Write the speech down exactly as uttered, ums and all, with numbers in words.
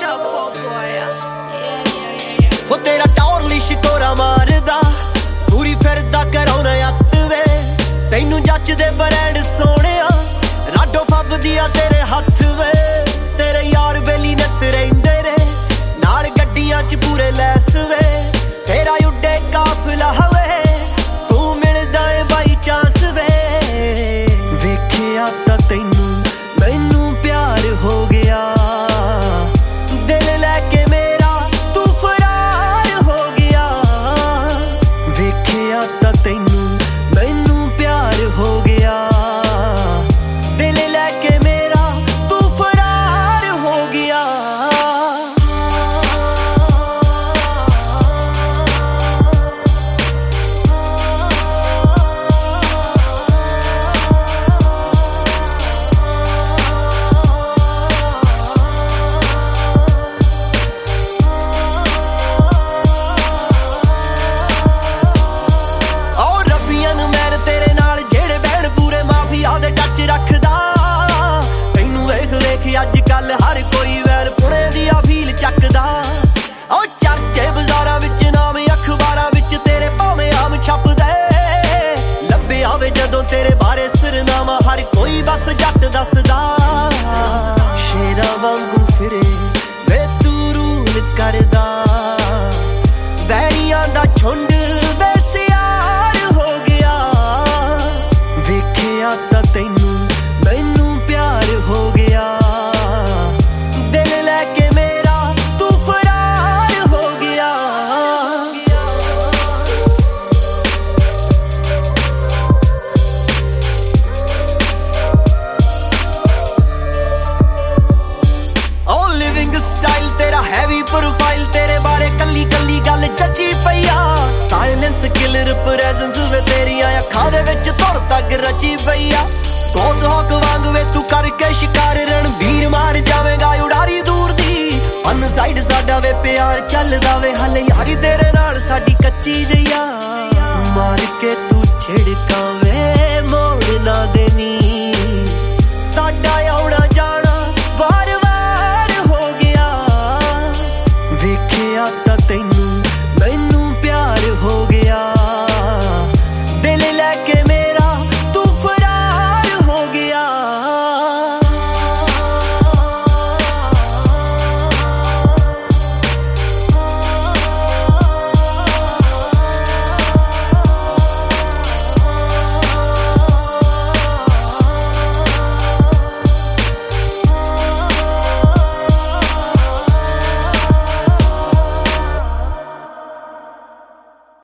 हो तेरा टौरली शिकोरा मारदा पूरी फिरदा कराउना अत वे तैनू जचदे ब्रांड सोहणिया राडो फबदिया तेरे हथ वे तेरे यार बेली नत रहिंदे रे नाल गड्डियां च पूरे लैस वे तेरा उड्डे काफिला वे तू मिलदा ए बाई चांस वे वेखिया तां तैनू मैनू प्यार हो गया दिल लैके मेरा तू फरार हो गया वेखिया तां तैनू मैनू प्यार हो गया दिल लैके मेरा तू फरार हो गया रखदा तैनू वेख वेख अज कल हर कोई वैल पुणे दिया फील चकदा ओ चर्चे बाजारां विच नाम अखबारां विच तेरे भावें आम छपदे लब्बे आवे जदों तेरे बारे सिरनामा हर कोई बस जट दसदा शेरां वांगू फिरे वे तू रूल करदा वैरियां दा झुंड वे सियार हो गया वेखिया तां तैनू मैनू प्यार हो गया दिल लैके मेरा तू फरार हो गया ओ लिविंग स्टाइल तेरा हैवी प्रोफाइल तेरे बारे कली कली गल जची पईया साइलेंस किलर प्रेजेंस वे तेरियां अखां दे विच तुर तक रची पईया गौस हॉक वांग वे तू करके शिकार रणवीर मार जावेगा उड़ारी दूर दी अन साइड साडा वे प्यार चलदा वे हले यारी तेरे नाल साडी कच्ची जइया मार के तू छिड़का वे मोड़ ना